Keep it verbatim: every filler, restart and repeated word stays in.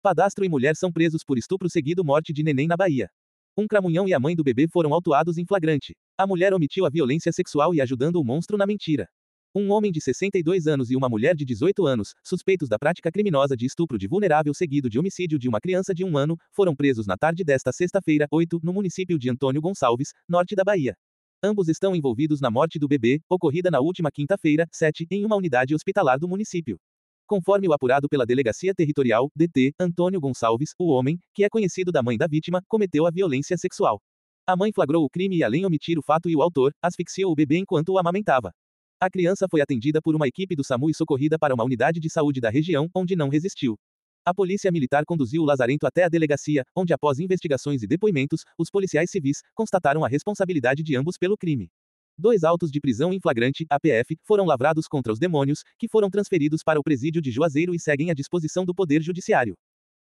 Padastro e mulher são presos por estupro seguido morte de neném na Bahia. Um cramunhão e a mãe do bebê foram autuados em flagrante. A mulher omitiu a violência sexual e ajudando o monstro na mentira. Um homem de sessenta e dois anos e uma mulher de dezoito anos, suspeitos da prática criminosa de estupro de vulnerável seguido de homicídio de uma criança de um ano, foram presos na tarde desta sexta-feira, oito, no município de Antônio Gonçalves, norte da Bahia. Ambos estão envolvidos na morte do bebê, ocorrida na última quinta-feira, sete, em uma unidade hospitalar do município. Conforme o apurado pela Delegacia Territorial, D T, Antônio Gonçalves, o homem, que é conhecido da mãe da vítima, cometeu a violência sexual. A mãe flagrou o crime e, além de omitir o fato e o autor, asfixiou o bebê enquanto o amamentava. A criança foi atendida por uma equipe do SAMU e socorrida para uma unidade de saúde da região, onde não resistiu. A polícia militar conduziu o lazarento até a delegacia, onde após investigações e depoimentos, os policiais civis constataram a responsabilidade de ambos pelo crime. Dois autos de prisão em flagrante, A P F, foram lavrados contra os demônios, que foram transferidos para o presídio de Juazeiro e seguem à disposição do Poder Judiciário.